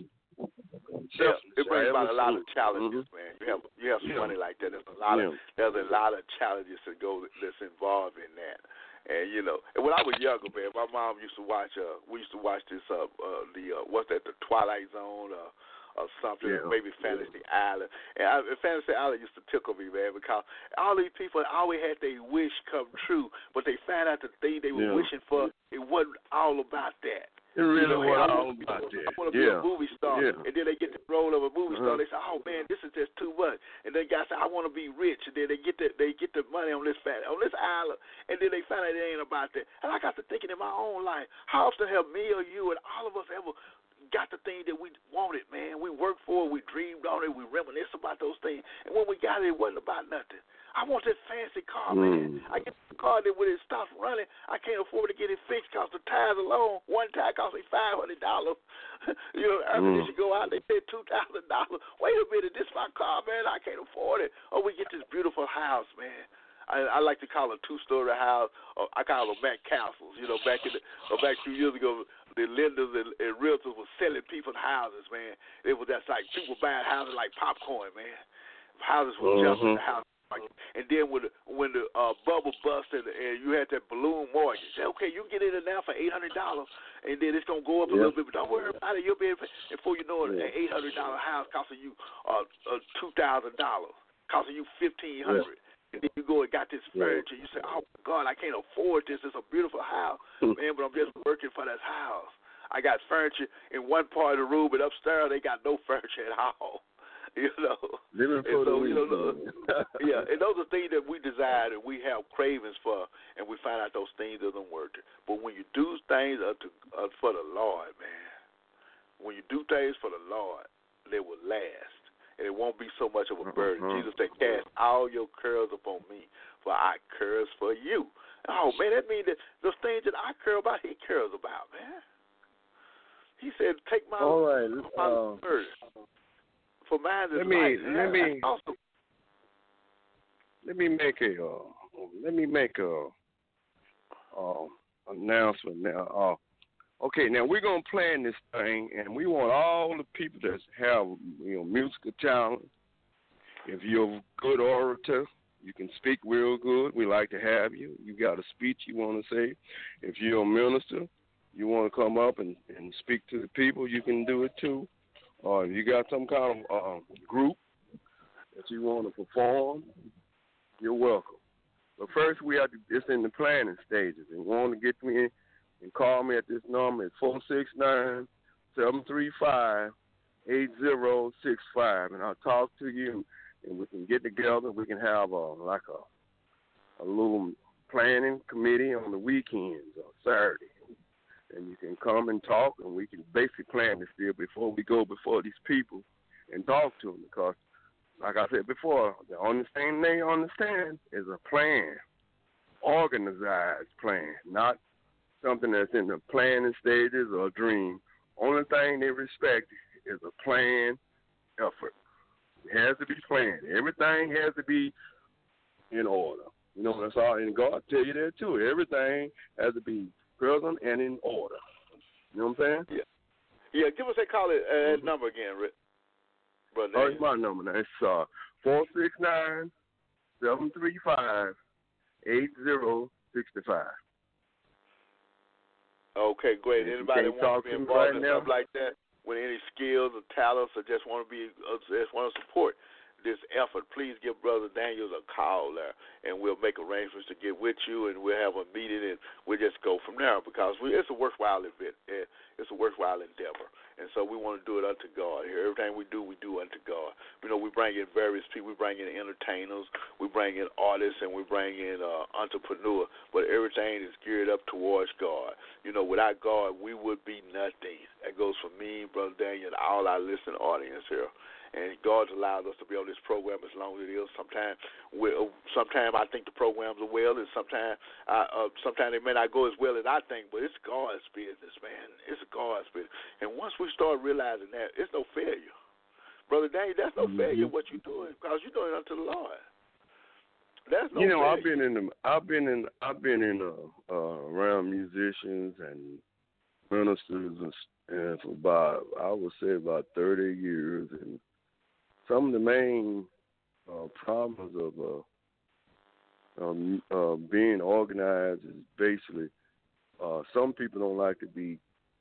It brings about a lot of challenges, man. You have some money like that. There's a lot of challenges that's involved in that. And and when I was younger, man, my mom used to watch. We used to watch this what's that? The Twilight Zone or something, maybe Fantasy Island. And Fantasy Island used to tickle me, man, because all these people always had their wish come true, but they found out the thing they were wishing for, it wasn't all about that. It really wasn't all about that. I want to be a movie star. And then they get the role of a movie star. They say, oh, man, this is just too much. And then guys say, I want to be rich. And then they get the money on this island. And then they find out it ain't about that. And I got to thinking in my own life, how often have me or you and all of us ever got the thing that we wanted, man? We worked for it. We dreamed on it. We reminisce about those things. And when we got it, it wasn't about nothing. I want that fancy car, man. I get the car that when it stops running, I can't afford to get it fixed because the tires alone, one tire costs me $500. After they should go out, they said $2,000. Wait a minute, this is my car, man. I can't afford it. Oh, we get this beautiful house, man. I like to call it a 2-story house. I call them Mac Castles. Back a few years ago, the lenders and realtors were selling people's houses, man. It was just like people buying houses like popcorn, man. Houses were just in the house. And then when the bubble busted and you had that balloon mortgage, okay, you can get it in now for $800, and then it's gonna go up a little bit, but don't worry about it. You'll be able to, before you know it, an $800 house costing you $2,000, costing you $1,500. And then you go and got this furniture. You say, oh my God, I can't afford this. It's a beautiful house, man, but I'm just working for this house. I got furniture in one part of the room, but upstairs they got no furniture at all. Living for the week. And those are things that we desire and we have cravings for, and we find out those things doesn't work. But when you do things for the Lord, man, when you do things for the Lord, they will last, and it won't be so much of a burden. Jesus said, cast all your cares upon me, for I cares for you. Oh, man, that means that those things that I care about, he cares about, man. He said, take my burden. For mine is let me make a announcement now. Okay, now we're gonna plan this thing, and we want all the people that have musical talent. If you're a good orator, you can speak real good. We like to have you. You got a speech you want to say. If you're a minister, you want to come up and speak to the people, you can do it too. Or if you got some kind of group that you want to perform, you're welcome. But first, it's in the planning stages. And you want to get me and call me at this number at 469-735-8065. And I'll talk to you and we can get together. We can have a little planning committee on the weekends or Saturday. And you can come and talk, and we can basically plan this deal before we go before these people and talk to them. Because, like I said before, the only thing they understand is a plan, organized plan, not something that's in the planning stages or a dream. Only thing they respect is a planned effort. It has to be planned. Everything has to be in order. You know, that's all. And God tell you that too. Everything has to be present and in order. You know what I'm saying? Yeah. Give us that call that number again, Rick. Brother. Oh, it's my number now. It's 469-735-8065. Okay, great. If Anybody want to be involved in now, stuff like that, with any skills or talents, or just want to support this effort, please give Brother Daniels a call there, and we'll make arrangements to get with you, and we'll have a meeting, and we'll just go from there, because it's a worthwhile event. It's a worthwhile endeavor, and so we want to do it unto God here. Everything we do unto God. You know, we bring in various people. We bring in entertainers, we bring in artists, and we bring in entrepreneurs, but everything is geared up towards God. You know, without God, we would be nothing. That goes for me, Brother Daniel, and all our listening audience here. And God's allowed us to be on this program as long as it is. Sometimes I think the programs are well, and sometimes they may not go as well as I think, but it's God's business, man. It's God's business. And once we start realizing that, it's no failure. Brother Daniel, that's no failure what you're doing, because you're doing it unto the Lord. That's no failure. I've been around musicians and ministers and for about 30 years, and some of the main problems of being organized is basically some people don't like to be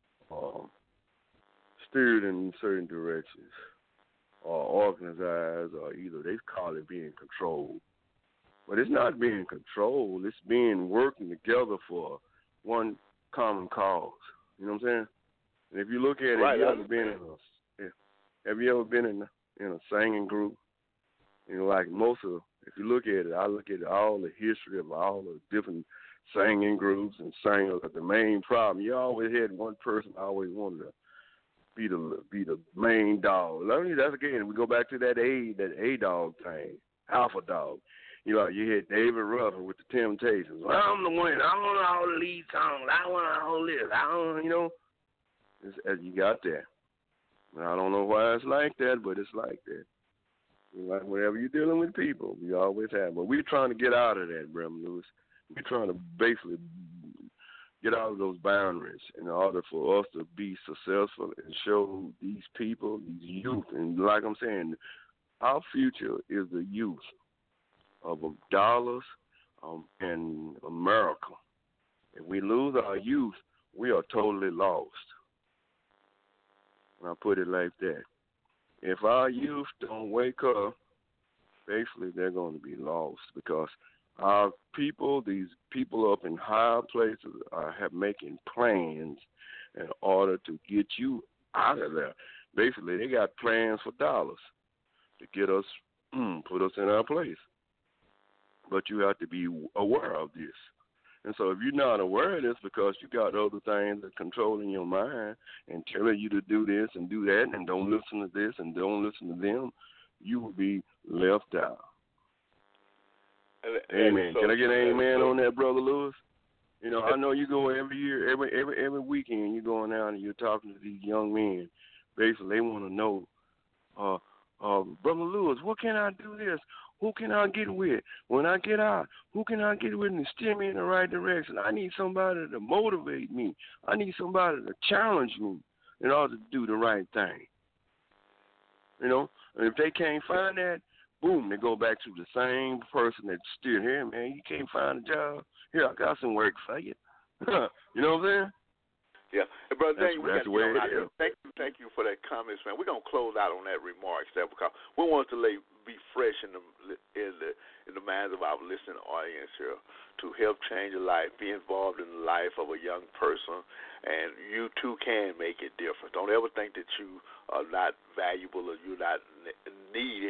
steered in certain directions or organized, or either they call it being controlled. But it's not being controlled. It's being working together for one common cause. You know what I'm saying? And if you look at it, right, have you ever been in a singing group? You know, like if you look at it, I look at all the history of all the different singing groups and singers. But the main problem, you always had one person always wanted to be the main dog. That's again, we go back to that A dog thing, alpha dog. You know, you had David Ruffin with the Temptations. Well, I'm the one. I want all the lead songs. I want all this. You know, you got that. I don't know why it's like that, but it's like that. Like whenever you're dealing with people, you always have. But we're trying to get out of that, Brother Lewis. We're trying to basically get out of those boundaries in order for us to be successful and show these people, these youth, and like I'm saying, our future is the youth of dollars in America. If we lose our youth, we are totally lost. And I put it like that. If our youth don't wake up, basically they're going to be lost, because our people, these people up in higher places, have making plans in order to get you out of there. Basically, they got plans for dollars to get us, put us in our place. But you have to be aware of this. And so if you're not aware of this because you got other things that are controlling your mind and telling you to do this and do that and don't listen to this and don't listen to them, you will be left out. Amen. So, can I get an amen on that, Brother Lewis? You know, I know you go every year, every weekend, you're going out and you're talking to these young men. Basically, they want to know, Brother Lewis, what can I do this? Who can I get with? When I get out, who can I get with and steer me in the right direction? I need somebody to motivate me. I need somebody to challenge me in order to do the right thing. You know, and if they can't find that, boom, they go back to the same person that steered. Here, man, you can't find a job. Here, I got some work for you. You know what I'm saying? Yeah, and Brother Daniel, we got to get out here. Thank you for that comments, man. We're gonna close out on that remarks there, because we want to be fresh in the minds of our listening audience here, to help change a life, be involved in the life of a young person, and you too can make it different. Don't ever think that you are not valuable or you're not needed,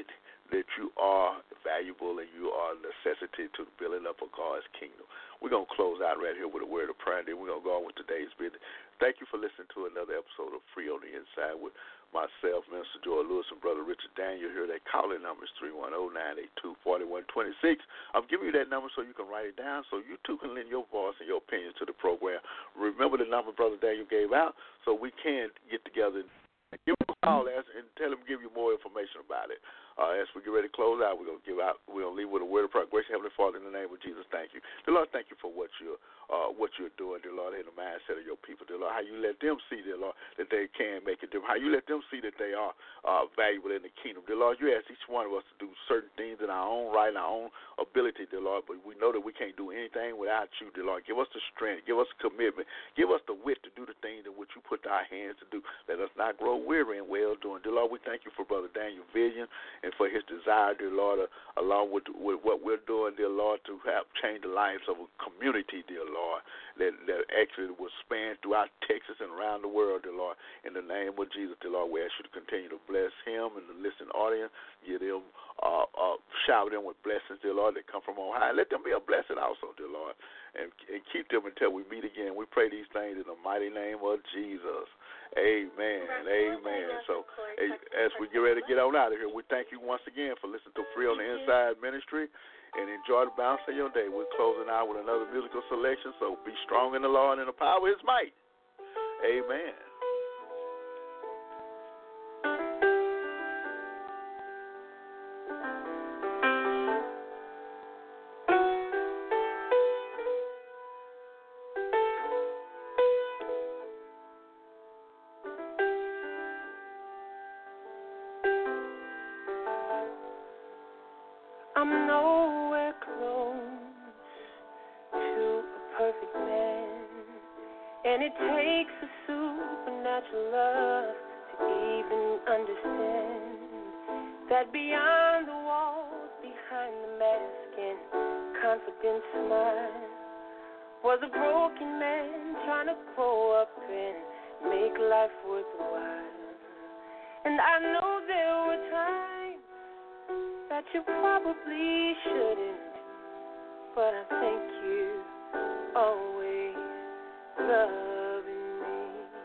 that you are valuable and you are a necessity to the building up of God's kingdom. We're going to close out right here with a word of prayer, and then we're going to go on with today's business. Thank you for listening to another episode of Free on the Inside with myself, Minister Joy Lewis, and Brother Richard Daniel here. That calling number is 310-982-4126. I'm giving you that number so you can write it down so you too can lend your voice and your opinions to the program. Remember the number Brother Daniel gave out so we can get together and give him a call and tell him to give you more information about it. As we get ready to close out, we're going to leave with a word of prayer. Gracious Heavenly Father, in the name of Jesus, thank you. Dear Lord, thank you for what you're doing, dear Lord, in the mindset of your people, dear Lord. How you let them see, dear Lord, that they can make a difference. How you let them see that they are valuable in the kingdom. Dear Lord, you ask each one of us to do certain things in our own right and our own ability, dear Lord, but we know that we can't do anything without you, dear Lord. Give us the strength. Give us commitment. Give us the wit to do the things in which you put our hands to do. Let us not grow weary in well doing. Dear Lord, we thank you for Brother Daniel's vision and for his desire, dear Lord, along with what we're doing, dear Lord, to have change the lives of a community, dear Lord, that actually will span throughout Texas and around the world, dear Lord. In the name of Jesus, dear Lord, we ask you to continue to bless him and the listening audience. Give them, shower them with blessings, dear Lord, that come from on high. Let them be a blessing also, dear Lord, and keep them until we meet again. We pray these things in the mighty name of Jesus. Amen. Amen. So as we get ready to get on out of here, we thank you once again for listening to Free on the Inside Ministry, and enjoy the balance of your day. We're closing out with another musical selection, so be strong in the Lord and the power of his might. Amen. I'm nowhere close to a perfect man, and it takes a supernatural love to even understand that beyond the walls, behind the mask and confident smile, was a broken man trying to grow up and make life worthwhile. And I know there were times that you probably shouldn't, but I thank you always loving me.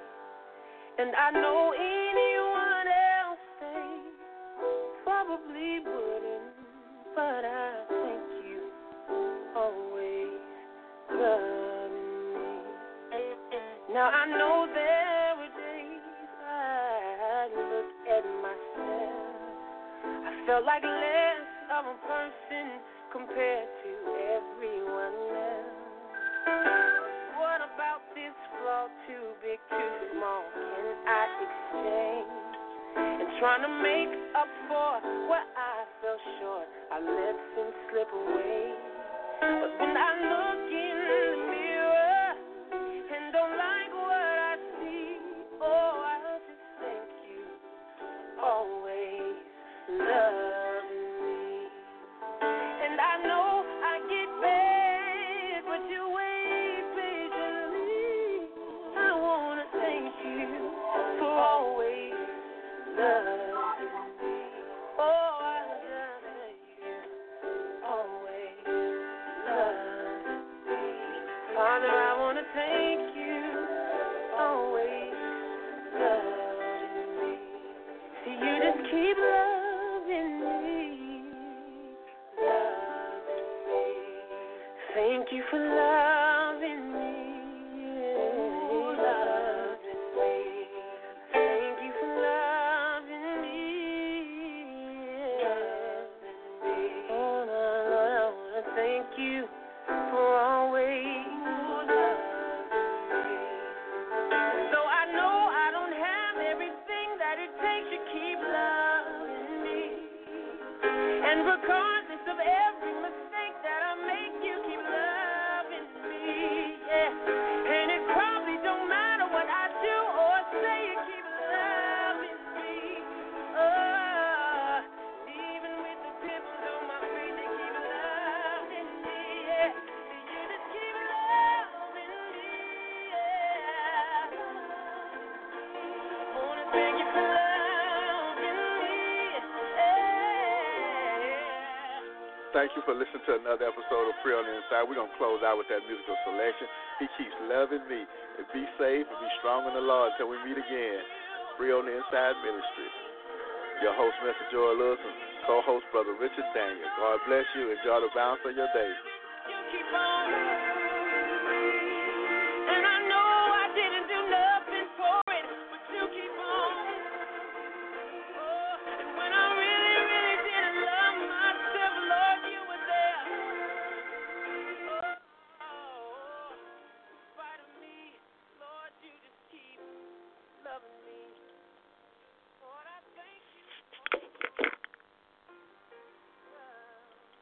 And I know anyone else they probably wouldn't, but I thank you always loving me. Now I know there were days I look at myself, I felt like less of a person compared to everyone else. What about this flaw, too big, too small, can I exchange? And trying to make up for where I fell short, I let things slip away. But when I look in the mirror and don't like what I see, oh, I just thank you always loving me. And I know I get mad, but you wait patiently. I wanna thank you for always loving me. Oh, I just thank you always loving me. Father, I wanna thank you always loving me. See, you just keep loving me, loving me. Thank you for loving me, loving me. Thank you for loving me, loving me. Oh, Lord, I wanna thank you for always loving me. Though I know I don't have everything that it takes to keep loving me, and regardless of every mistake that I make, you keep loving me, yeah. thank you for listening to another episode of Free on the Inside. We're going to close out with that musical selection. He keeps loving me. And be safe and be strong in the Lord until we meet again. Free on the Inside Ministry. Your host, Mr. Joy Lewis, and co-host, Brother Richard Daniel. God bless you. Enjoy the balance of your day. You keep on